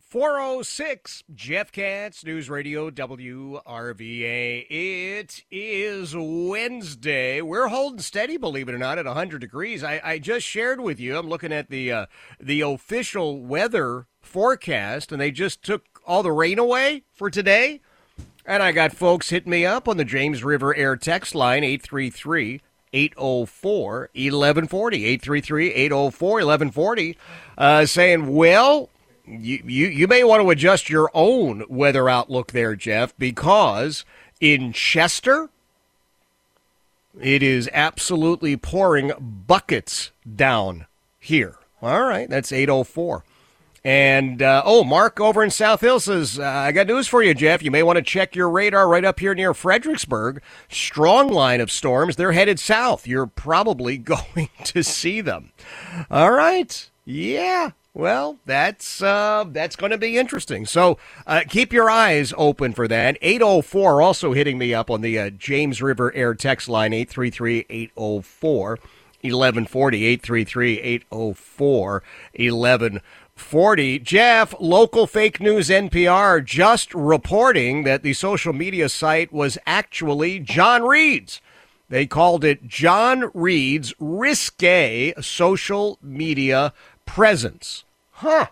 406 Jeff Katz, News Radio WRVA. It is Wednesday. We're holding steady, believe it or not, at 100 degrees. I just shared with you, I'm looking at the official weather forecast, and they just took all the rain away for today. And I got folks hitting me up on the James River Air text line, 833-804-1140, 833-804-1140, saying, well, You may want to adjust your own weather outlook there, Jeff, because in Chester, it is absolutely pouring buckets down here. All right, that's 804. And, Mark over in South Hill says, I got news for you, Jeff. You may want to check your radar right up here near Fredericksburg. Strong line of storms. They're headed south. You're probably going to see them. All right. Yeah. Well, that's going to be interesting. So keep your eyes open for that. 804 also hitting me up on the James River Air text line, 833-804-1140, 833-804-1140. Jeff, local fake news NPR just reporting that the social media site was actually John Reed's. They called it John Reed's Risque Social Media Presence. A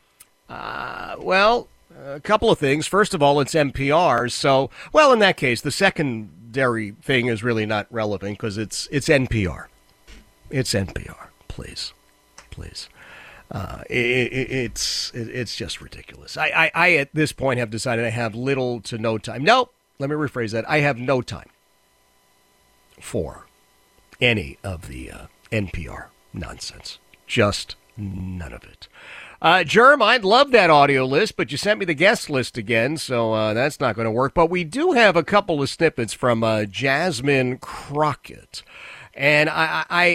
couple of things. First of all, it's NPR. So, well, in that case, the secondary thing is really not relevant because it's NPR. It's NPR. Please. It's just ridiculous. I at this point have decided I have little to no time. No, let me rephrase that. I have no time for any of the NPR nonsense. Just none of it. Germ, I'd love that audio list, but you sent me the guest list again, so that's not going to work. But we do have a couple of snippets from Jasmine Crockett. And I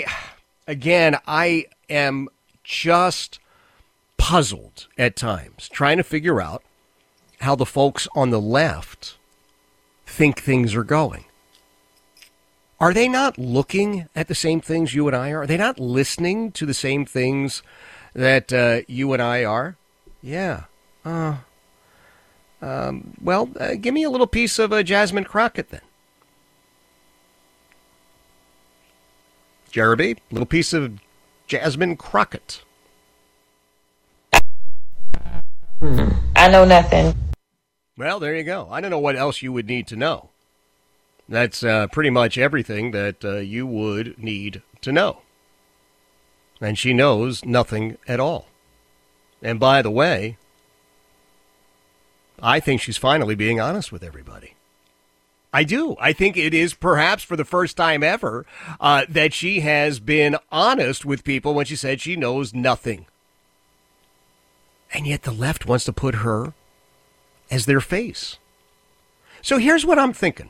am just puzzled at times, trying to figure out how the folks on the left think things are going. Are they not looking at the same things you and I are? Are they not listening to the same things that you and I are? Yeah. Give me a little piece of Jasmine Crockett then. Jeremy, a little piece of Jasmine Crockett. I know nothing. Well, there you go. I don't know what else you would need to know. That's pretty much everything that you would need to know. And she knows nothing at all. And by the way, I think she's finally being honest with everybody. I do. I think it is perhaps for the first time ever that she has been honest with people when she said she knows nothing. And yet the left wants to put her as their face. So here's what I'm thinking.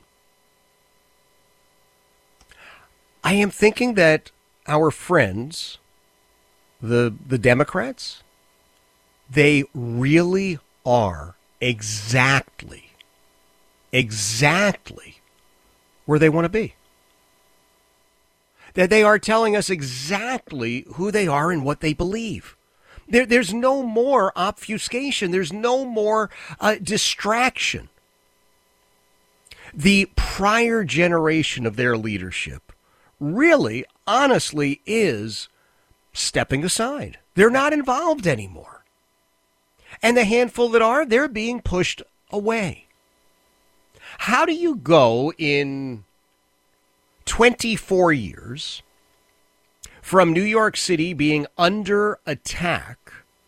I am thinking that our friends, the Democrats, they really are exactly where they want to be. That they are telling us exactly who they are and what they believe. There's no more obfuscation. There's no more distraction. The prior generation of their leadership really, honestly, is stepping aside. They're not involved anymore. And the handful that are, they're being pushed away. How do you go in 24 years from New York City being under attack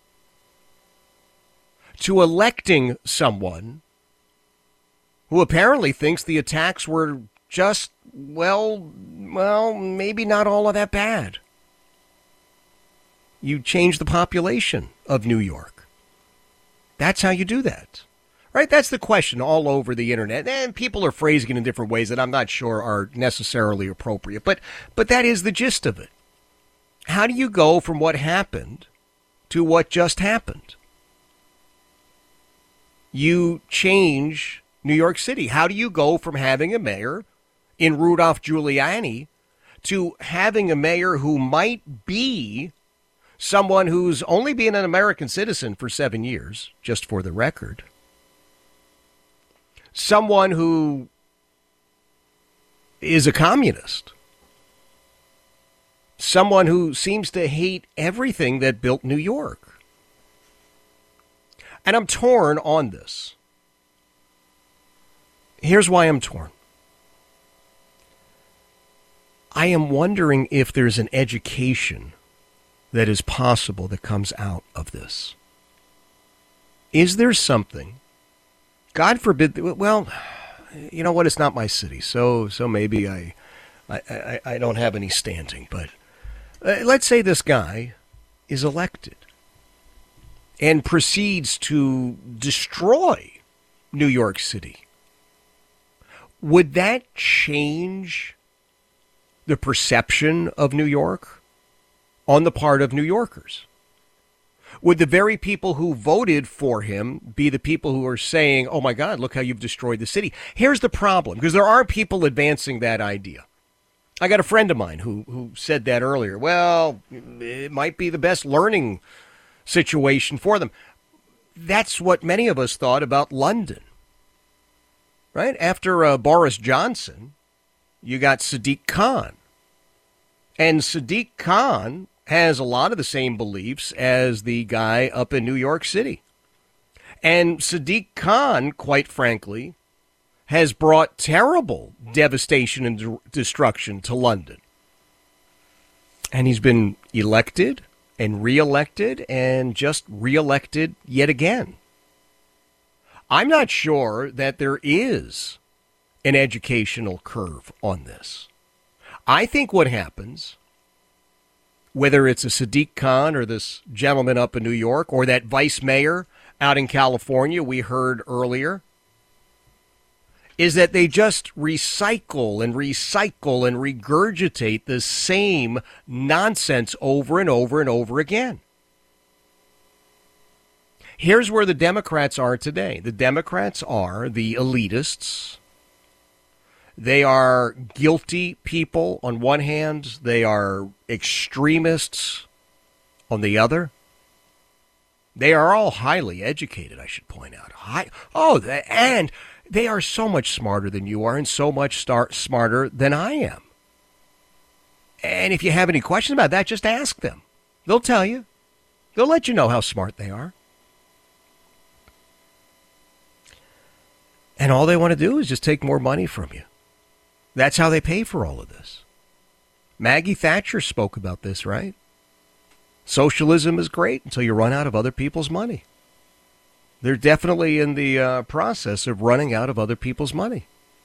to electing someone who apparently thinks the attacks were just, well, maybe not all of that bad? You change the population of New York. That's how you do that. Right? That's the question all over the internet. And people are phrasing it in different ways that I'm not sure are necessarily appropriate. But that is the gist of it. How do you go from what happened to what just happened? You change New York City. How do you go from having a mayor in Rudolph Giuliani to having a mayor who might be someone who's only been an American citizen for 7 years, just for the record, someone who is a communist, someone who seems to hate everything that built New York. And I'm torn on this. Here's why I'm torn. I am wondering if there's an education that is possible that comes out of this. Is there something, God forbid, well, you know what, it's not my city, so maybe I don't have any standing, but let's say this guy is elected and proceeds to destroy New York City. Would that change the perception of New York on the part of New Yorkers? Would the very people who voted for him be the people who are saying, oh my God, look how you've destroyed the city? Here's the problem, because there are people advancing that idea. I got a friend of mine who said that earlier. Well, it might be the best learning situation for them. That's what many of us thought about London. Right? After Boris Johnson, you got Sadiq Khan. And Sadiq Khan has a lot of the same beliefs as the guy up in New York City. And Sadiq Khan, quite frankly, has brought terrible devastation and destruction to London. And he's been elected and reelected and just reelected yet again. I'm not sure that there is an educational curve on this. I think what happens, whether it's a Sadiq Khan or this gentleman up in New York or that vice mayor out in California we heard earlier, is that they just recycle and regurgitate the same nonsense over and over and over again. Here's where the Democrats are today. The Democrats are the elitists. They are guilty people on one hand. They are extremists on the other. They are all highly educated, I should point out. And they are so much smarter than you are and so much smarter than I am. And if you have any questions about that, just ask them. They'll tell you. They'll let you know how smart they are. And all they want to do is just take more money from you. That's how they pay for all of this. Maggie Thatcher spoke about this, right? Socialism is great until you run out of other people's money. They're definitely in the process of running out of other people's money.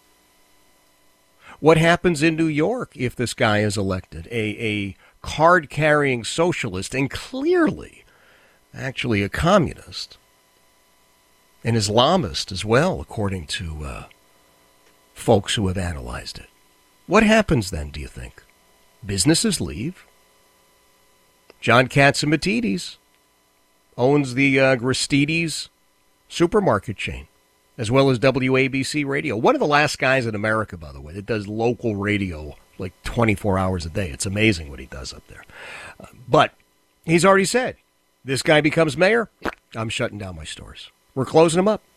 What happens in New York if this guy is elected? A card-carrying socialist and clearly actually a communist. An Islamist as well, according to folks who have analyzed it. What happens then, do you think? Businesses leave. John Catsimatidis owns the Gristedes supermarket chain, as well as WABC Radio. One of the last guys in America, by the way, that does local radio like 24 hours a day. It's amazing what he does up there. But he's already said, this guy becomes mayor, I'm shutting down my stores. We're closing them up.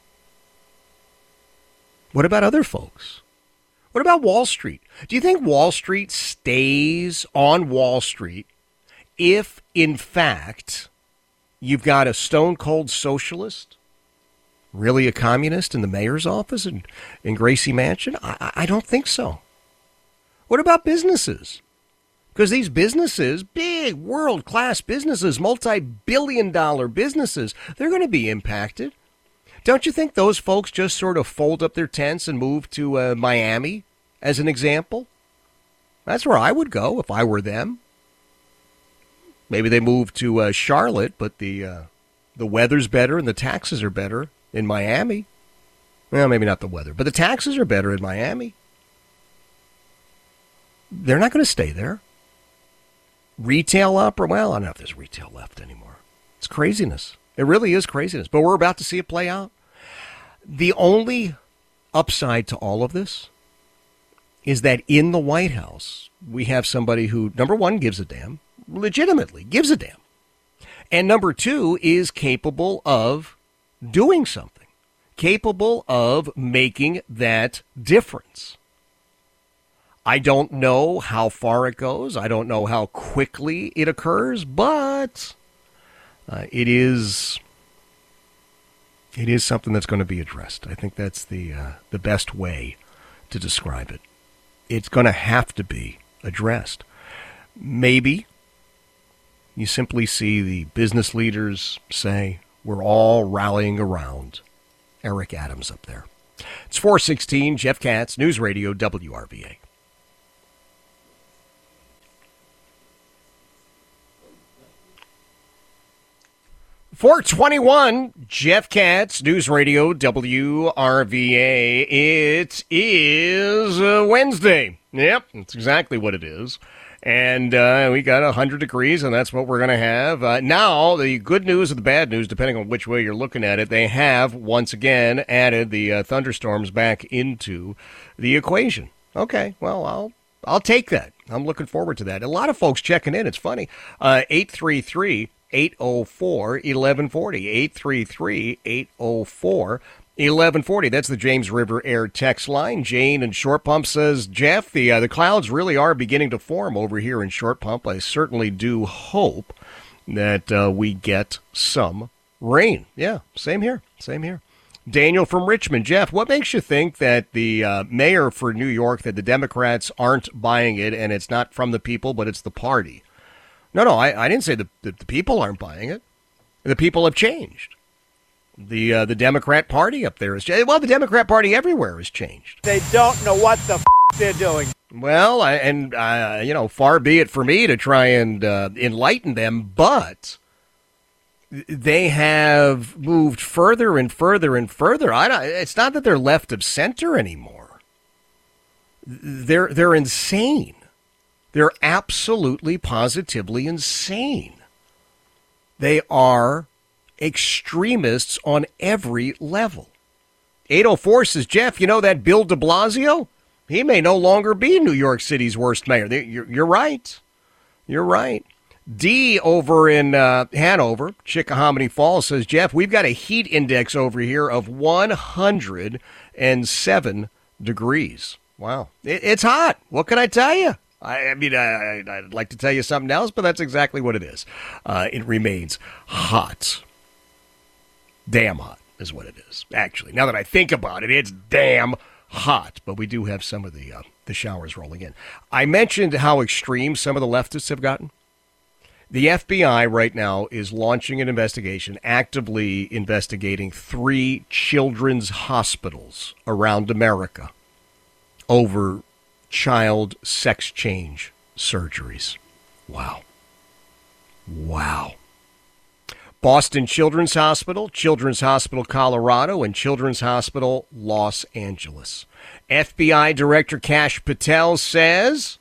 What about other folks? What about Wall Street? Do you think Wall Street stays on Wall Street if, in fact, you've got a stone-cold socialist, really a communist in the mayor's office in Gracie Mansion? I don't think so. What about businesses? Because these businesses, big world-class businesses, multi-billion-dollar businesses, they're going to be impacted. Don't you think those folks just sort of fold up their tents and move to Miami, as an example? That's where I would go if I were them. Maybe they move to Charlotte, but the weather's better and the taxes are better in Miami. Well, maybe not the weather, but the taxes are better in Miami. They're not going to stay there. Retail up, well, I don't know if there's retail left anymore. It's craziness. It really is craziness, but we're about to see it play out. The only upside to all of this is that in the White House, we have somebody who, number one, gives a damn, legitimately gives a damn And number two is capable of doing something, capable of making that difference. I don't know how far it goes. I don't know how quickly it occurs, but it is something that's going to be addressed. I think that's the best way to describe it. It's going to have to be addressed. Maybe you simply see the business leaders say, we're all rallying around Eric Adams up there. It's 4:16, Jeff Katz, News Radio WRVA. .421, Jeff Katz, News Radio WRVA. It is Wednesday. Yep, that's exactly what it is. And we got 100 degrees, and that's what we're going to have. Now, the good news or the bad news, depending on which way you're looking at it, they have, once again, added the thunderstorms back into the equation. Okay, well, I'll take that. I'm looking forward to that. A lot of folks checking in. It's funny. 833-804-1140. 833-804-1140. That's the James River Air text line. Jane in Short Pump says, Jeff, the clouds really are beginning to form over here in Short Pump. I certainly do hope that we get some rain. Yeah, same here. Daniel from Richmond. Jeff, what makes you think that the mayor for New York, that the Democrats aren't buying it and it's not from the people, but it's the party? No, I didn't say the people aren't buying it. The people have changed. The Democrat Party up there has changed. Well, the Democrat Party everywhere has changed. They don't know what the they're doing. Well, far be it for me to try and enlighten them, but they have moved further and further and further. It's not that they're left of center anymore. They're insane. They're absolutely, positively insane. They are extremists on every level. 804 says, Jeff, you know that Bill de Blasio? He may no longer be New York City's worst mayor. You're right. You're right. D over in Hanover, Chickahominy Falls, says, Jeff, we've got a heat index over here of 107 degrees. Wow. It's hot. What can I tell you? I'd like to tell you something else, but that's exactly what it is. It remains hot. Damn hot is what it is, actually. Now that I think about it, it's damn hot. But we do have some of the showers rolling in. I mentioned how extreme some of the leftists have gotten. The FBI right now is launching an investigation, actively investigating 3 children's hospitals around America over child sex change surgeries. Wow. Boston Children's Hospital, Children's Hospital Colorado, and Children's Hospital Los Angeles. FBI Director Kash Patel says,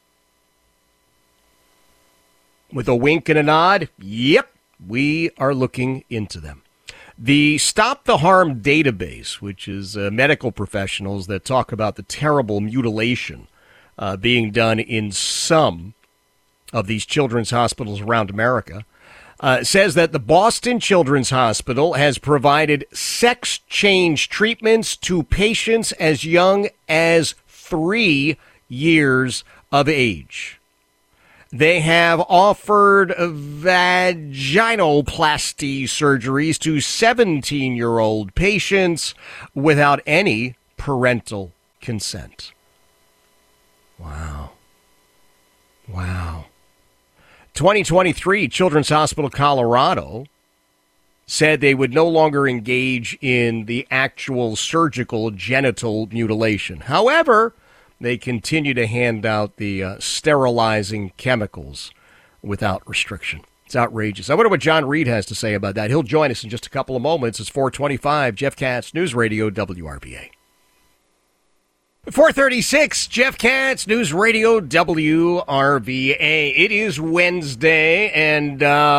with a wink and a nod, yep, we are looking into them. The Stop the Harm database, which is medical professionals that talk about the terrible mutilation being done in some of these children's hospitals around America, says that the Boston Children's Hospital has provided sex change treatments to patients as young as 3 years of age. They have offered vaginoplasty surgeries to 17-year-old patients without any parental consent. Wow. 2023, Children's Hospital Colorado said they would no longer engage in the actual surgical genital mutilation. However, they continue to hand out the sterilizing chemicals without restriction. It's outrageous. I wonder what John Reed has to say about that. He'll join us in just a couple of moments. It's 425, Jeff Katz, News Radio WRVA. 436, Jeff Katz, News Radio WRVA. It is Wednesday, and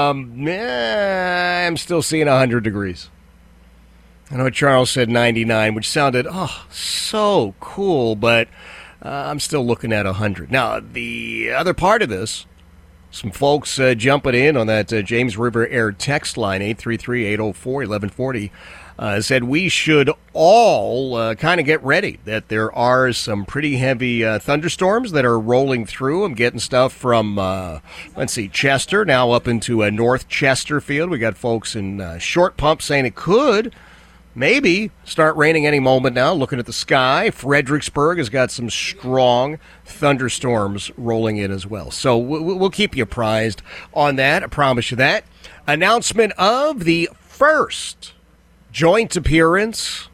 I'm still seeing 100 degrees. I know Charles said 99, which sounded, so cool, but I'm still looking at 100. Now, the other part of this, Some folks jumping in on that James River Air text line, 833-804-1140, said we should all kind of get ready, that there are some pretty heavy thunderstorms that are rolling through. I'm getting stuff from, Chester, now up into North Chesterfield. We got folks in Short Pump saying it could maybe start raining any moment now, looking at the sky. Fredericksburg has got some strong thunderstorms rolling in as well. So we'll keep you apprised on that. I promise you that. Announcement of the first joint appearance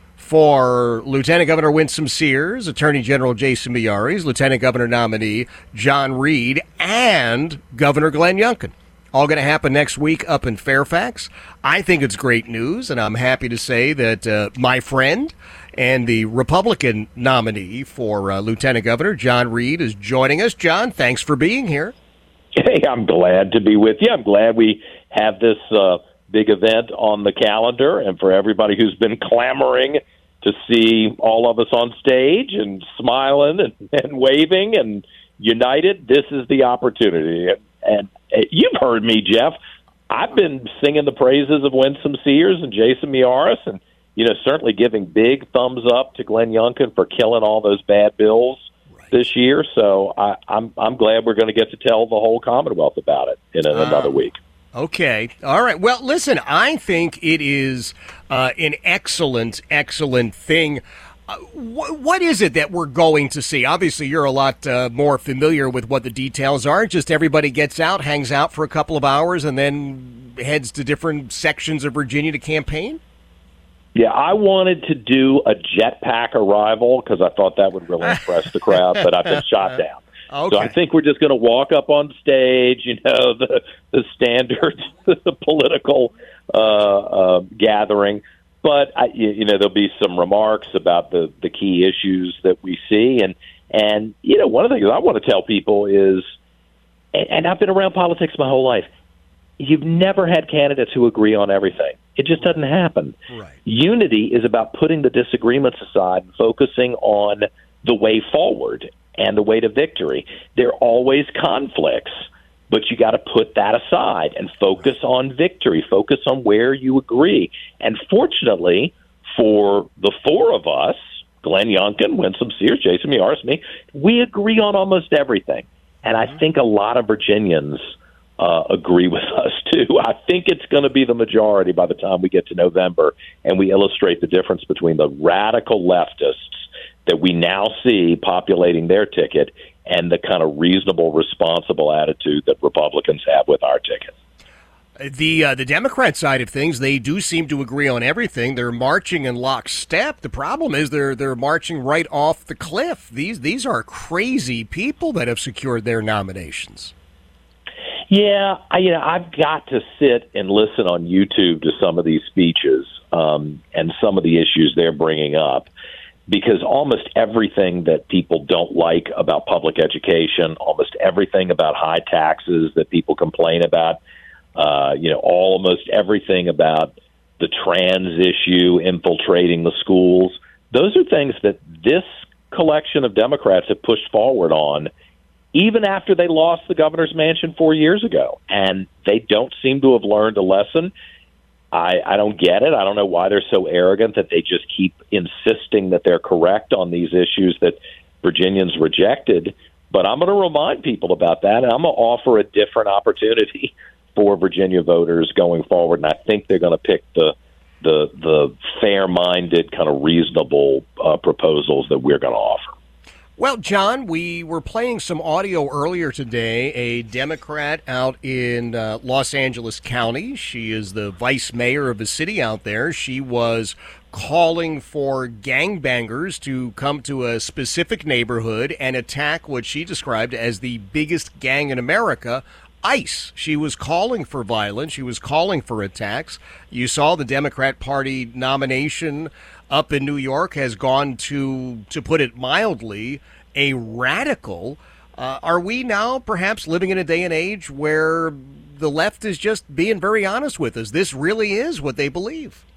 for Lieutenant Governor Winsome Sears, Attorney General Jason Miyares, Lieutenant Governor nominee John Reed, and Governor Glenn Youngkin. All going to happen next week up in Fairfax. I think it's great news, and I'm happy to say that my friend and the Republican nominee for Lieutenant Governor, John Reed, is joining us. John, thanks for being here. Hey, I'm glad to be with you. I'm glad we have this big event on the calendar, and for everybody who's been clamoring to see all of us on stage and smiling and waving and united, this is the opportunity. And you've heard me, Jeff. I've been singing the praises of Winsome Sears and Jason Miyares, and certainly giving big thumbs up to Glenn Youngkin for killing all those bad bills this year. So I'm glad we're going to get to tell the whole Commonwealth about it in another week. Okay. All right. Well, listen, I think it is an excellent, excellent thing. What is it that we're going to see? Obviously, you're a lot more familiar with what the details are. Just everybody gets out, hangs out for a couple of hours, and then heads to different sections of Virginia to campaign? Yeah, I wanted to do a jetpack arrival because I thought that would really impress the crowd, but I've been shot down. Okay. So I think we're just going to walk up on stage, the standard political gathering. But there'll be some remarks about the key issues that we see, and one of the things I want to tell people is, and I've been around politics my whole life, you've never had candidates who agree on everything. It just doesn't happen. Right. Unity is about putting the disagreements aside and focusing on the way forward and the way to victory. There are always conflicts, but you got to put that aside and focus on victory, focus on where you agree. And fortunately for the four of us, Glenn Youngkin, Winsome Sears, Jason Miyares, me, we agree on almost everything. And I think a lot of Virginians agree with us, too. I think it's going to be the majority by the time we get to November, and we illustrate the difference between the radical leftists that we now see populating their ticket and the kind of reasonable, responsible attitude that Republicans have with our ticket. The Democrat side of things, they do seem to agree on everything. They're marching in lockstep. The problem is they're marching right off the cliff. These are crazy people that have secured their nominations. Yeah, I've got to sit and listen on YouTube to some of these speeches and some of the issues they're bringing up, because almost everything that people don't like about public education, almost everything about high taxes that people complain about, almost everything about the trans issue infiltrating the schools, those are things that this collection of Democrats have pushed forward on even after they lost the governor's mansion 4 years ago. And they don't seem to have learned a lesson. I don't get it. I don't know why they're so arrogant that they just keep insisting that they're correct on these issues that Virginians rejected. But I'm going to remind people about that, and I'm going to offer a different opportunity for Virginia voters going forward. And I think they're going to pick the fair-minded, kind of reasonable proposals that we're going to offer. Well, John, we were playing some audio earlier today. A Democrat out in Los Angeles County. She is the vice mayor of a city out there. She was calling for gangbangers to come to a specific neighborhood and attack what she described as the biggest gang in America, ICE. She was calling for violence. She was calling for attacks. You saw the Democrat Party nomination up in New York has gone to put it mildly, a radical. Are we now perhaps living in a day and age where the left is just being very honest with us? This really is what they believe.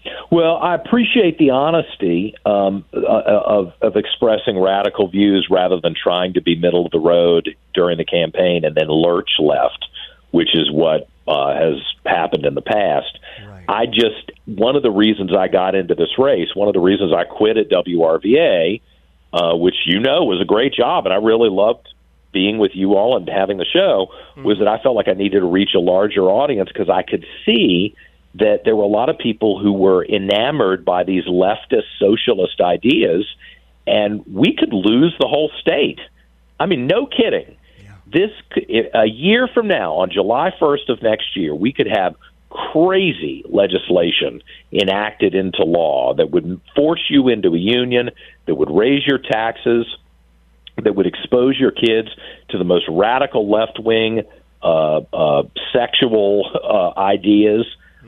Well, I appreciate the honesty of expressing radical views rather than trying to be middle of the road during the campaign and then lurch left, which is what has happened in the past. Right. One of the reasons I got into this race, one of the reasons I quit at WRVA, which was a great job, and I really loved being with you all and having the show, was that I felt like I needed to reach a larger audience because I could see that there were a lot of people who were enamored by these leftist socialist ideas, and we could lose the whole state. I mean, no kidding. A year from now, on July 1st of next year, we could have crazy legislation enacted into law that would force you into a union, that would raise your taxes, that would expose your kids to the most radical left-wing sexual ideas.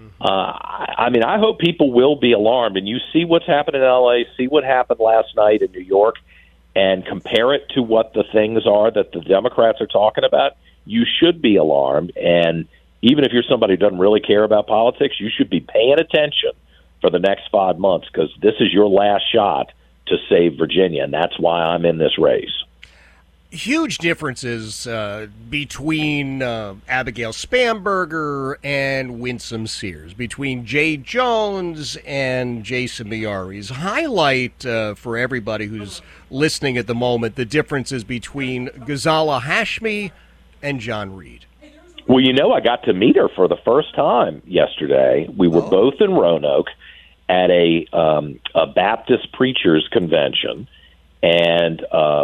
I hope people will be alarmed, and you see what's happened in L.A., see what happened last night in New York, and compare it to what the things are that the Democrats are talking about. You should be alarmed, and even if you're somebody who doesn't really care about politics, you should be paying attention for the next 5 months, because this is your last shot to save Virginia, and that's why I'm in this race. Huge differences between Abigail Spanberger and Winsome Sears, between Jay Jones and Jason Miyares. Highlight for everybody who's listening at the moment the differences between Ghazala Hashmi and John Reed. Well, I got to meet her for the first time yesterday. We were both in Roanoke at a Baptist preachers convention, and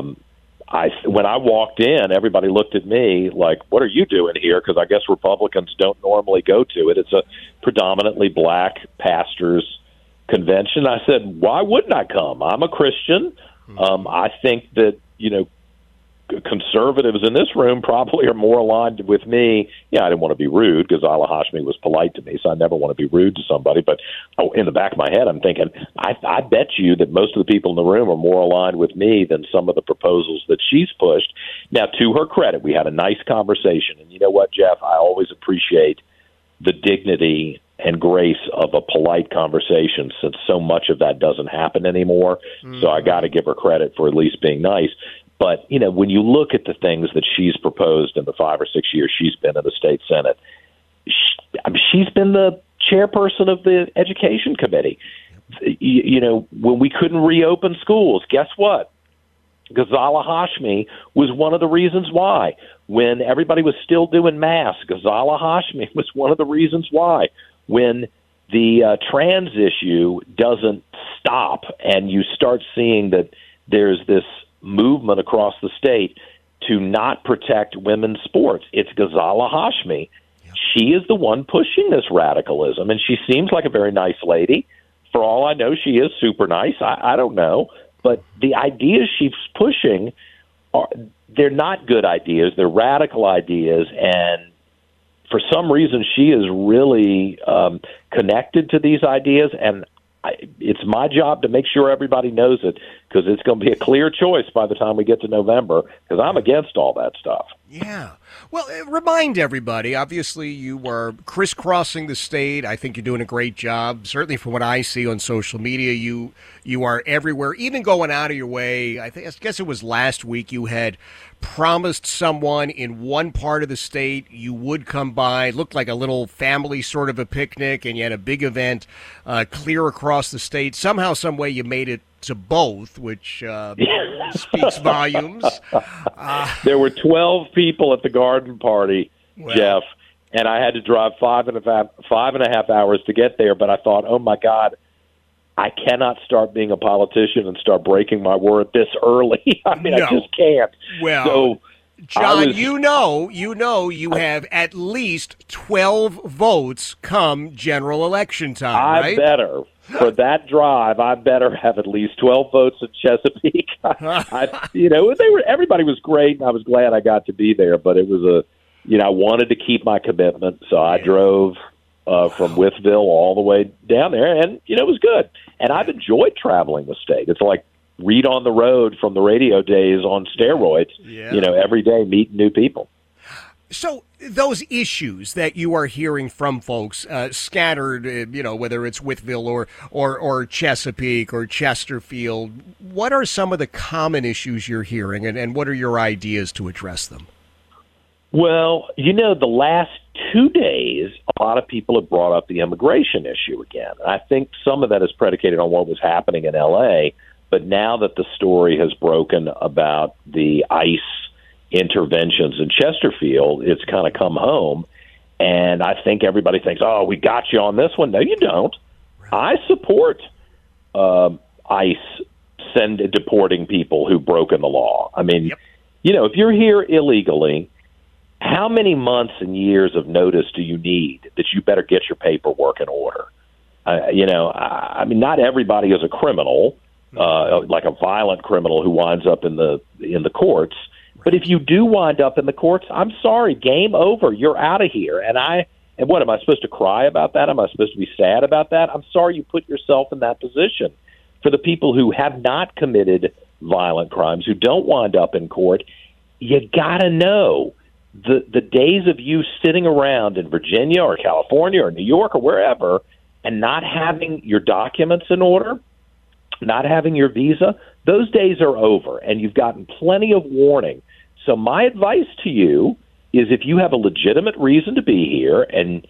when I walked in, everybody looked at me like, "What are you doing here?" Because I guess Republicans don't normally go to it. It's a predominantly black pastors convention. I said, "Why wouldn't I come? I'm a Christian. I think that conservatives in this room probably are more aligned with me." I didn't want to be rude because Ghazala Hashmi was polite to me, so I never want to be rude to somebody. But in the back of my head, I'm thinking, I bet you that most of the people in the room are more aligned with me than some of the proposals that she's pushed. Now, to her credit, we had a nice conversation. And you know what, Jeff? I always appreciate the dignity and grace of a polite conversation, since so much of that doesn't happen anymore. So I got to give her credit for at least being nice. But, when you look at the things that she's proposed in the 5 or 6 years she's been in the state Senate, she's been the chairperson of the Education Committee. When we couldn't reopen schools, guess what? Ghazala Hashmi was one of the reasons why. When everybody was still doing masks, Ghazala Hashmi was one of the reasons why. When the trans issue doesn't stop and you start seeing that there's this movement across the state to not protect women's sports, it's Ghazala Hashmi. Yep. She is the one pushing this radicalism, and she seems like a very nice lady. For all I know, she is super nice. I don't know. But the ideas she's pushing, they're not good ideas. They're radical ideas, and for some reason she is really connected to these ideas, and it's my job to make sure everybody knows it, because it's going to be a clear choice by the time we get to November, because I'm against all that stuff. Yeah. Well, remind everybody, obviously you are crisscrossing the state. I think you're doing a great job. Certainly from what I see on social media, you are everywhere, even going out of your way. I guess it was last week you had promised someone in one part of the state you would come by. It looked like a little family sort of a picnic, and you had a big event clear across the state. Somehow, some way you made it to both, which speaks volumes. There were 12 people at the garden party, Jeff, and I had to drive 5.5 hours to get there. But I thought, oh my God, I cannot start being a politician and start breaking my word this early. I just can't. Well, so John, you have at least 12 votes come general election time, right? I better. For that drive, I better have at least 12 votes in Chesapeake. Everybody was great, and I was glad I got to be there. But it was I wanted to keep my commitment, so I drove from Wytheville all the way down there, and it was good. And I've enjoyed traveling the state. It's like Read on the Road from the radio days on steroids. Yeah. Every day meeting new people. So those issues that you are hearing from folks scattered, whether it's Whitville or Chesapeake or Chesterfield, what are some of the common issues you're hearing, and what are your ideas to address them? Well, the last 2 days, a lot of people have brought up the immigration issue again. I think some of that is predicated on what was happening in L.A., but now that the story has broken about the ICE interventions in Chesterfield, it's kind of come home, and I think everybody thinks, oh, we got you on this one. No, you don't. Right. I support ICE deporting people who've broken the law. I mean, if you're here illegally, how many months and years of notice do you need that you better get your paperwork in order? I mean, not everybody is a criminal, like a violent criminal who winds up in the courts. But if you do wind up in the courts, I'm sorry, game over. You're out of here. And what, am I supposed to cry about that? Am I supposed to be sad about that? I'm sorry you put yourself in that position. For the people who have not committed violent crimes, who don't wind up in court, you got to know the days of you sitting around in Virginia or California or New York or wherever and not having your documents in order, not having your visa, those days are over, and you've gotten plenty of warning. So my advice to you is, if you have a legitimate reason to be here and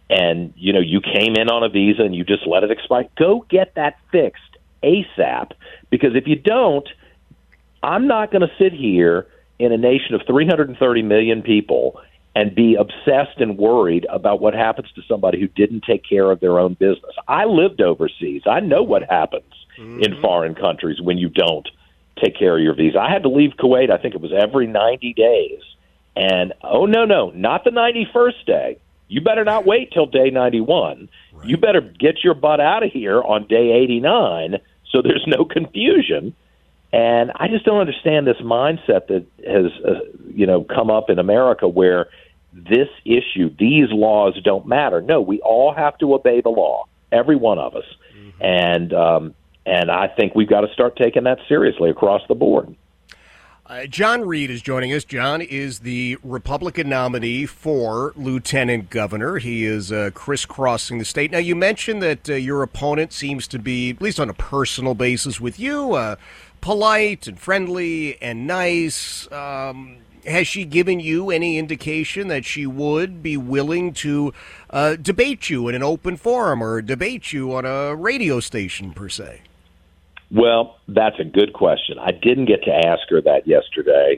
you came in on a visa and you just let it expire, go get that fixed ASAP, because if you don't, I'm not going to sit here in a nation of 330 million people and be obsessed and worried about what happens to somebody who didn't take care of their own business. I lived overseas. I know what happens in foreign countries when you don't take care of your visa. I had to leave Kuwait, I think it was every 90 days. And, no, not the 91st day. You better not wait till day 91. Right. You better get your butt out of here on day 89 so there's no confusion. And I just don't understand this mindset that has, come up in America where this issue, these laws don't matter. No, we all have to obey the law, every one of us. Mm-hmm. And I think we've got to start taking that seriously across the board. John Reed is joining us. John is the Republican nominee for lieutenant governor. He is crisscrossing the state. Now, you mentioned that your opponent seems to be, at least on a personal basis with you, polite and friendly and nice. Has she given you any indication that she would be willing to debate you in an open forum or debate you on a radio station, per se? Well, that's a good question. I didn't get to ask her that yesterday.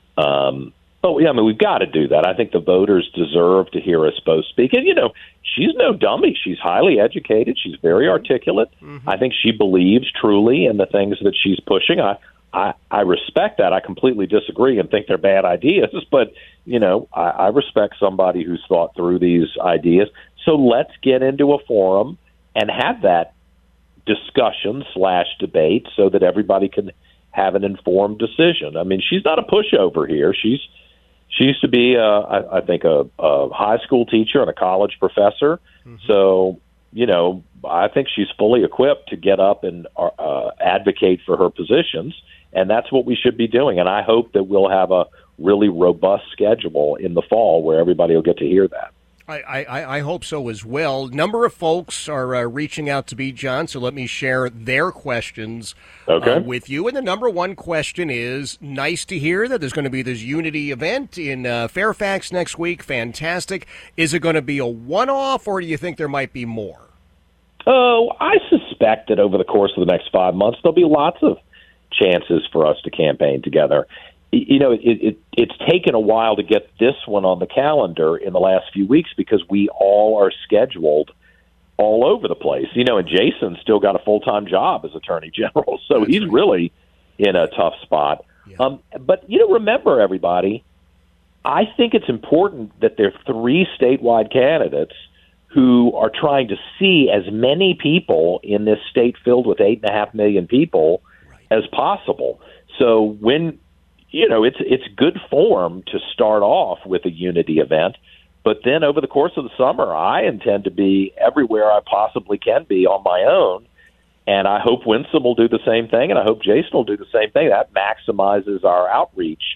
But, yeah, I mean, we've got to do that. I think the voters deserve to hear us both speak. And, she's no dummy. She's highly educated. She's very articulate. Mm-hmm. I think she believes truly in the things that she's pushing. I respect that. I completely disagree and think they're bad ideas. But, I respect somebody who's thought through these ideas. So let's get into a forum and have that discussion/debate so that everybody can have an informed decision. I mean, she's not a pushover here. She used to be, I think, a high school teacher and a college professor. Mm-hmm. So, I think she's fully equipped to get up and advocate for her positions, and that's what we should be doing. And I hope that we'll have a really robust schedule in the fall where everybody will get to hear that. I hope so as well. Number of folks are reaching out to me, John, so let me share their questions with you. And the number one question is, nice to hear that there's going to be this Unity event in Fairfax next week. Fantastic. Is it going to be a one-off, or do you think there might be more? Oh, I suspect that over the course of the next 5 months, there'll be lots of chances for us to campaign together. It's taken a while to get this one on the calendar in the last few weeks because we all are scheduled all over the place. And Jason's still got a full-time job as Attorney General, so he's really in a tough spot. Yeah. But, remember, everybody, I think it's important that there are 3 statewide candidates who are trying to see as many people in this state filled with 8.5 million people as possible. So when it's good form to start off with a Unity event, but then over the course of the summer, I intend to be everywhere I possibly can be on my own, and I hope Winsome will do the same thing, and I hope Jason will do the same thing. That maximizes our outreach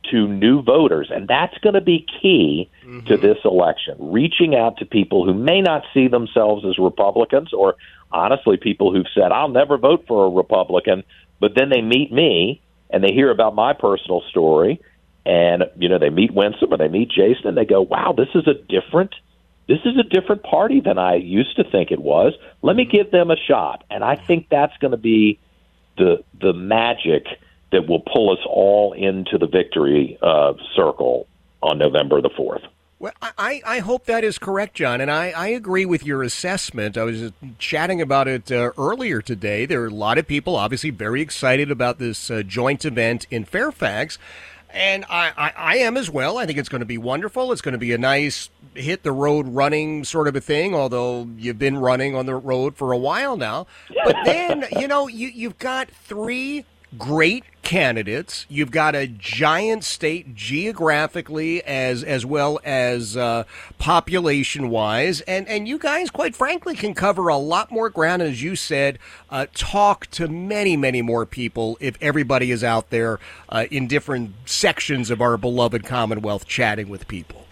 to new voters. And that's going to be key to this election, reaching out to people who may not see themselves as Republicans, or honestly, people who've said, I'll never vote for a Republican, but then they meet me and they hear about my personal story, and, you know, they meet Winsome or they meet Jason, and they go, wow, this is a different party than I used to think it was. Let me give them a shot. And I think that's going to be the magic that will pull us all into the victory circle on November the 4th. Well, I hope that is correct, John, and I agree with your assessment. I was chatting about it earlier today. There are a lot of people obviously very excited about this joint event in Fairfax, and I am as well. I think it's going to be wonderful. It's going to be a nice hit-the-road running sort of a thing, although you've been running on the road for a while now. But then, you know, you've got three great candidates. You've got a giant state geographically as well as population-wise. And you guys, quite frankly, can cover a lot more ground, as you said, talk to many, many more people if everybody is out there in different sections of our beloved Commonwealth chatting with people.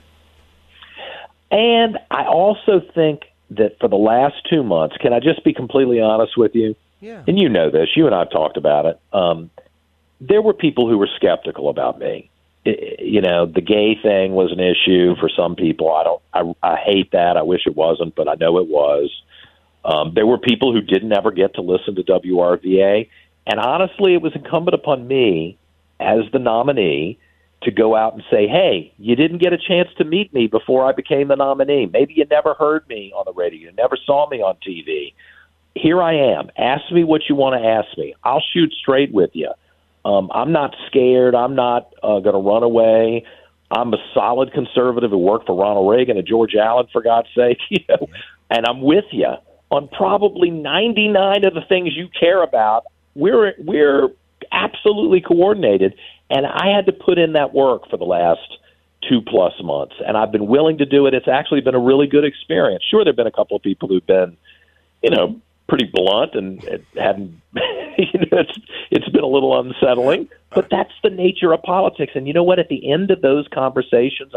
And I also think that for the last 2 months, can I just be completely honest with you? Yeah. And you know this, you and I have talked about it. There were people who were skeptical about me. You know, the gay thing was an issue for some people. I hate that. I wish it wasn't, but I know it was. There were people who didn't ever get to listen to WRVA. And honestly, it was incumbent upon me as the nominee to go out and say, hey, you didn't get a chance to meet me before I became the nominee. Maybe you never heard me on the radio. You never saw me on TV. Here I am. Ask me what you want to ask me. I'll shoot straight with you. I'm not scared. I'm not going to run away. I'm a solid conservative who worked for Ronald Reagan and George Allen, for God's sake. You know, and I'm with you on probably 99 of the things you care about. We're absolutely coordinated, and I had to put in that work for the last 2+ months, and I've been willing to do it. It's actually been a really good experience. Sure, there have been a couple of people who've been, you know, pretty blunt, and it hadn't, you know, it's been a little unsettling, but that's the nature of politics. And you know what? At the end of those conversations,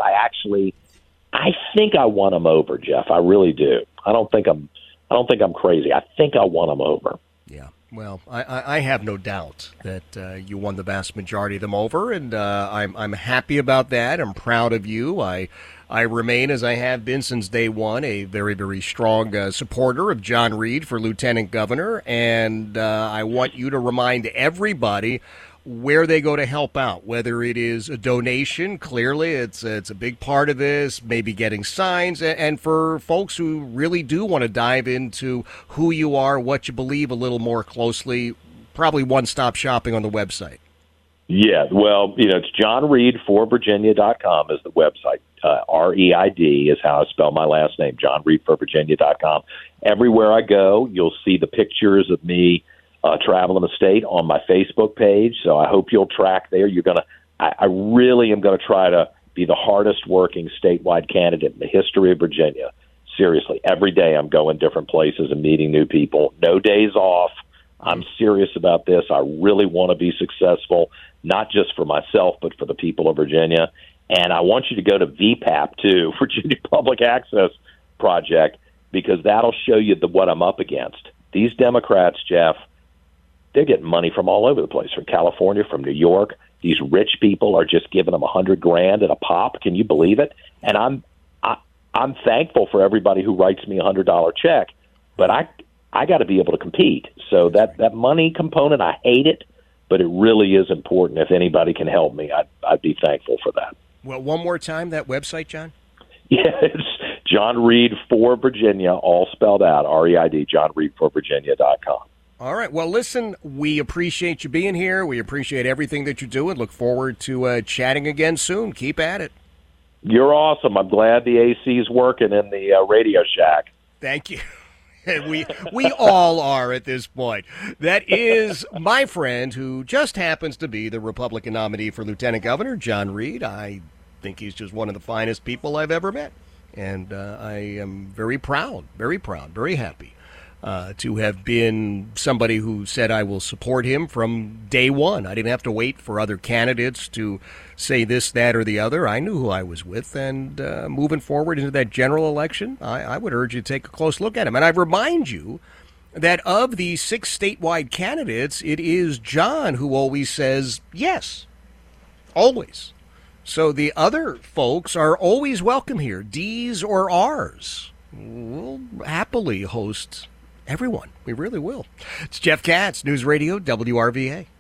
I think I won them over, Jeff. I really do. I don't think I'm crazy. I think I won them over. Yeah. Well, I have no doubt that you won the vast majority of them over, and I'm happy about that. I'm proud of you. I remain, as I have been since day one, a very, very strong supporter of John Reed for lieutenant governor, and I want you to remind everybody where they go to help out, whether it is a donation. Clearly, it's a big part of this, maybe getting signs, and for folks who really do want to dive into who you are, what you believe a little more closely, probably one-stop shopping on the website. Yeah, well, you know, it's johnreedforvirginia.com is the website. REID is how I spell my last name, johnreedforvirginia.com. Everywhere I go, you'll see the pictures of me traveling the state on my Facebook page, so I hope you'll track there. I really am going to try to be the hardest working statewide candidate in the history of Virginia. Seriously, every day I'm going different places and meeting new people. No days off. I'm serious about this. I really want to be successful, not just for myself, but for the people of Virginia. And I want you to go to VPAP, too, Virginia Public Access Project, because that'll show you what I'm up against. These Democrats, Jeff, they're getting money from all over the place, from California, from New York. These rich people are just giving them $100,000 at a pop. Can you believe it? And I'm thankful for everybody who writes me $100 check, but I got to be able to compete. So that money component, I hate it, but it really is important. If anybody can help me, I'd be thankful for that. Well, one more time, that website, John? Yeah, it's John Reed for Virginia, all spelled out, REID, johnreedforvirginia.com. All right. Well, listen, we appreciate you being here. We appreciate everything that you do and look forward to chatting again soon. Keep at it. You're awesome. I'm glad the AC is working in the Radio Shack. Thank you. We all are at this point. That is my friend who just happens to be the Republican nominee for Lieutenant Governor, John Reed. I think he's just one of the finest people I've ever met. And I am very proud, very happy to have been somebody who said I will support him from day one. I didn't have to wait for other candidates to say this, that, or the other. I knew who I was with, and moving forward into that general election, I would urge you to take a close look at him. And I remind you that of the 6 statewide candidates, it is John who always says yes. Always. So the other folks are always welcome here, D's or R's. We'll happily host everyone. We really will. It's Jeff Katz, News Radio, WRVA.